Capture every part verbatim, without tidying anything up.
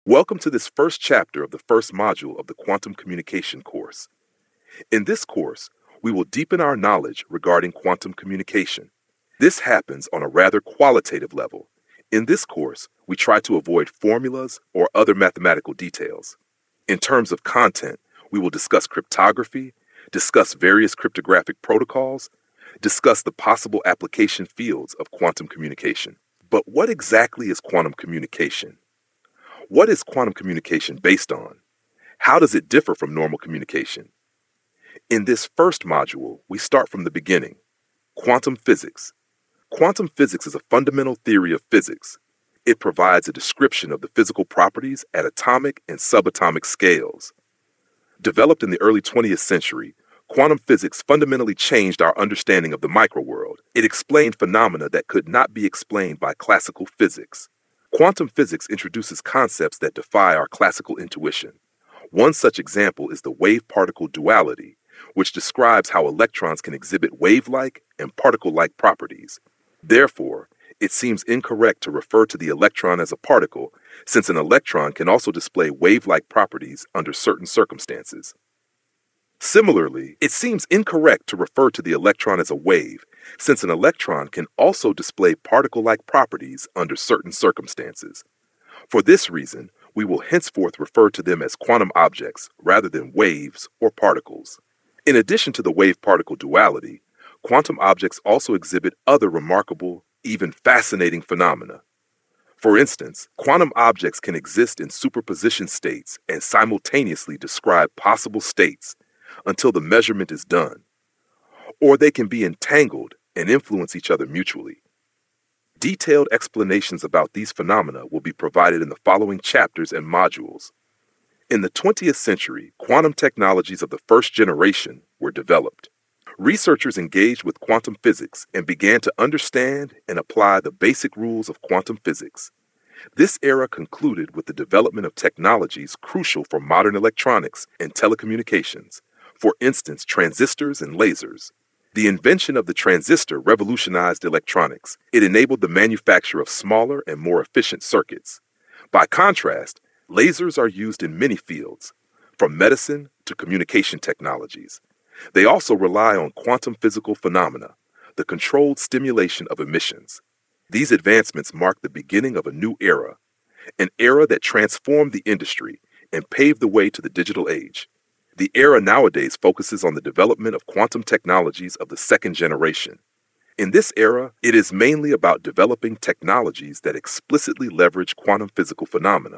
Welcome to this first chapter of the first module of the Quantum Communication course. In this course, we will deepen our knowledge regarding quantum communication. This happens on a rather qualitative level. In this course, we try to avoid formulas or other mathematical details. In terms of content, we will discuss cryptography, discuss various cryptographic protocols, discuss the possible application fields of quantum communication. But what exactly is quantum communication? What is quantum communication based on? How does it differ from normal communication? In this first module, we start from the beginning. Quantum physics. Quantum physics is a fundamental theory of physics. It provides a description of the physical properties at atomic and subatomic scales. Developed in the early twentieth century, quantum physics fundamentally changed our understanding of the microworld. It explained phenomena that could not be explained by classical physics. Quantum physics introduces concepts that defy our classical intuition. One such example is the wave-particle duality, which describes how electrons can exhibit wave-like and particle-like properties. Therefore, it seems incorrect to refer to the electron as a particle, since an electron can also display wave-like properties under certain circumstances. Similarly, it seems incorrect to refer to the electron as a wave, since an electron can also display particle-like properties under certain circumstances. For this reason, we will henceforth refer to them as quantum objects rather than waves or particles. In addition to the wave-particle duality, quantum objects also exhibit other remarkable, even fascinating phenomena. For instance, quantum objects can exist in superposition states and simultaneously describe possible states until the measurement is done, or they can be entangled and influence each other mutually. Detailed explanations about these phenomena will be provided in the following chapters and modules. In the twentieth century, quantum technologies of the first generation were developed. Researchers engaged with quantum physics and began to understand and apply the basic rules of quantum physics. This era concluded with the development of technologies crucial for modern electronics and telecommunications. For instance, transistors and lasers. The invention of the transistor revolutionized electronics. It enabled the manufacture of smaller and more efficient circuits. By contrast, lasers are used in many fields, from medicine to communication technologies. They also rely on quantum physical phenomena, the controlled stimulation of emissions. These advancements mark the beginning of a new era, an era that transformed the industry and paved the way to the digital age. The era nowadays focuses on the development of quantum technologies of the second generation. In this era, it is mainly about developing technologies that explicitly leverage quantum physical phenomena.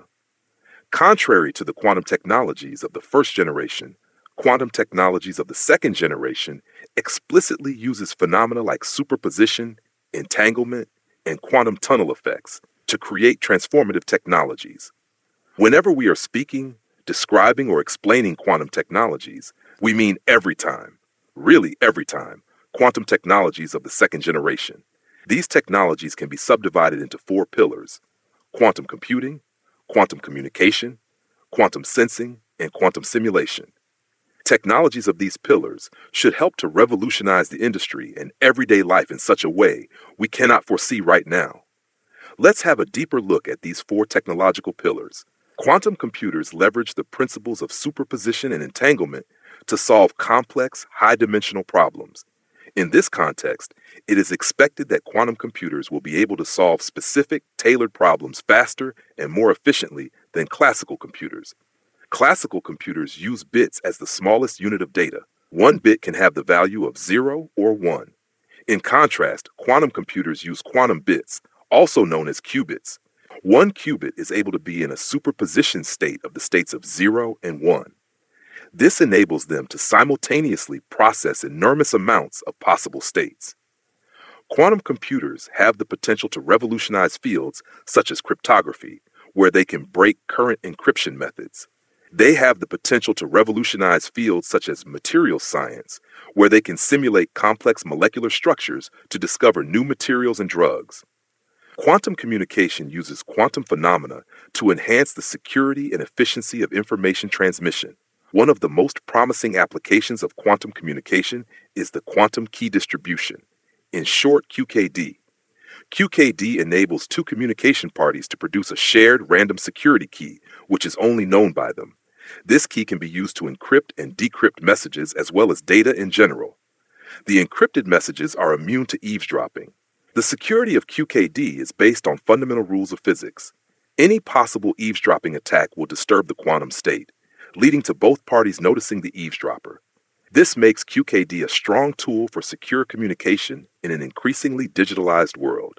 Contrary to the quantum technologies of the first generation, quantum technologies of the second generation explicitly uses phenomena like superposition, entanglement, and quantum tunnel effects to create transformative technologies. Whenever we are speaking, describing, or explaining quantum technologies, we mean every time, really every time, quantum technologies of the second generation. These technologies can be subdivided into four pillars: quantum computing, quantum communication, quantum sensing, and quantum simulation. Technologies of these pillars should help to revolutionize the industry and everyday life in such a way we cannot foresee right now. Let's have a deeper look at these four technological pillars. Quantum computers leverage the principles of superposition and entanglement to solve complex, high-dimensional problems. In this context, it is expected that quantum computers will be able to solve specific, tailored problems faster and more efficiently than classical computers. Classical computers use bits as the smallest unit of data. One bit can have the value of zero or one. In contrast, quantum computers use quantum bits, also known as qubits. One qubit is able to be in a superposition state of the states of zero and one. This enables them to simultaneously process enormous amounts of possible states. Quantum computers have the potential to revolutionize fields such as cryptography, where they can break current encryption methods. They have the potential to revolutionize fields such as materials science, where they can simulate complex molecular structures to discover new materials and drugs. Quantum communication uses quantum phenomena to enhance the security and efficiency of information transmission. One of the most promising applications of quantum communication is the quantum key distribution, in short Q K D. Q K D enables two communication parties to produce a shared random security key, which is only known by them. This key can be used to encrypt and decrypt messages as well as data in general. The encrypted messages are immune to eavesdropping. The security of Q K D is based on fundamental rules of physics. Any possible eavesdropping attack will disturb the quantum state, leading to both parties noticing the eavesdropper. This makes Q K D a strong tool for secure communication in an increasingly digitalized world.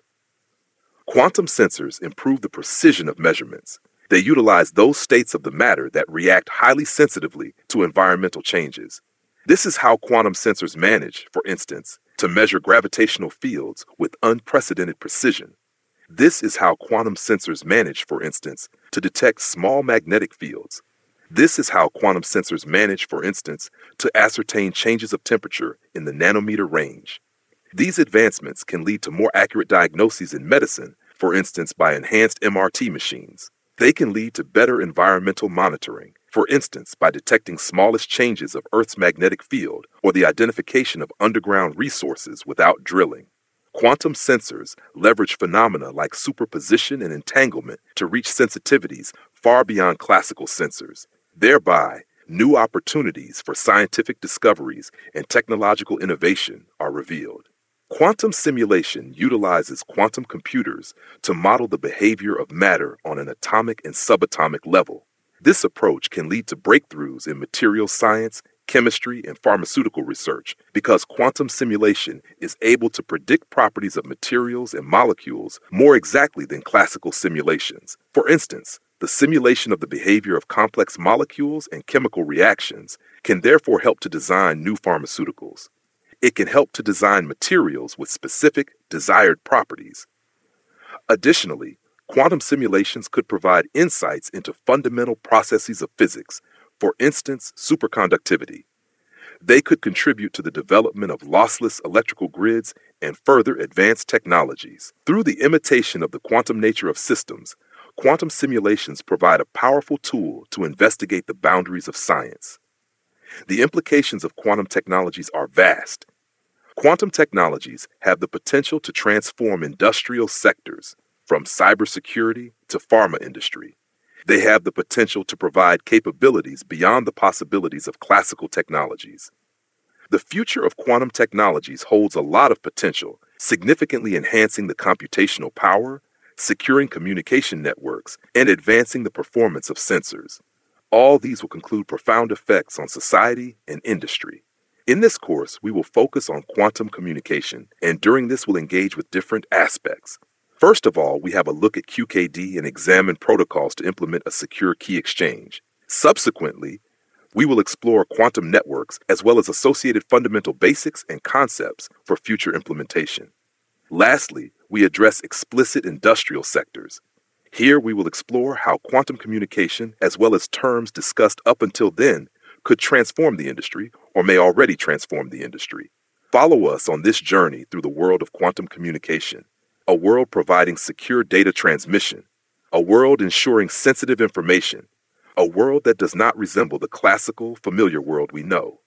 Quantum sensors improve the precision of measurements. They utilize those states of the matter that react highly sensitively to environmental changes. This is how quantum sensors manage, for instance, to measure gravitational fields with unprecedented precision. This is how quantum sensors manage, for instance, to detect small magnetic fields. This is how quantum sensors manage, for instance, to ascertain changes of temperature in the nanometer range. These advancements can lead to more accurate diagnoses in medicine, for instance, by enhanced M R T machines. They can lead to better environmental monitoring, for instance, by detecting smallest changes of Earth's magnetic field or the identification of underground resources without drilling. Quantum sensors leverage phenomena like superposition and entanglement to reach sensitivities far beyond classical sensors. Thereby, new opportunities for scientific discoveries and technological innovation are revealed. Quantum simulation utilizes quantum computers to model the behavior of matter on an atomic and subatomic level. This approach can lead to breakthroughs in materials science, chemistry, and pharmaceutical research because quantum simulation is able to predict properties of materials and molecules more exactly than classical simulations. For instance, the simulation of the behavior of complex molecules and chemical reactions can therefore help to design new pharmaceuticals. It can help to design materials with specific, desired properties. Additionally, quantum simulations could provide insights into fundamental processes of physics, for instance, superconductivity. They could contribute to the development of lossless electrical grids and further advanced technologies. Through the imitation of the quantum nature of systems, quantum simulations provide a powerful tool to investigate the boundaries of science. The implications of quantum technologies are vast. Quantum technologies have the potential to transform industrial sectors, from cybersecurity to pharma industry. They have the potential to provide capabilities beyond the possibilities of classical technologies. The future of quantum technologies holds a lot of potential, significantly enhancing the computational power, securing communication networks, and advancing the performance of sensors. All these will conclude profound effects on society and industry. In this course, we will focus on quantum communication, and during this we'll engage with different aspects. First of all, we have a look at Q K D and examine protocols to implement a secure key exchange. Subsequently, we will explore quantum networks as well as associated fundamental basics and concepts for future implementation. Lastly, we address explicit industrial sectors. Here we will explore how quantum communication, as well as terms discussed up until then, could transform the industry or may already transform the industry. Follow us on this journey through the world of quantum communication, a world providing secure data transmission, a world ensuring sensitive information, a world that does not resemble the classical, familiar world we know.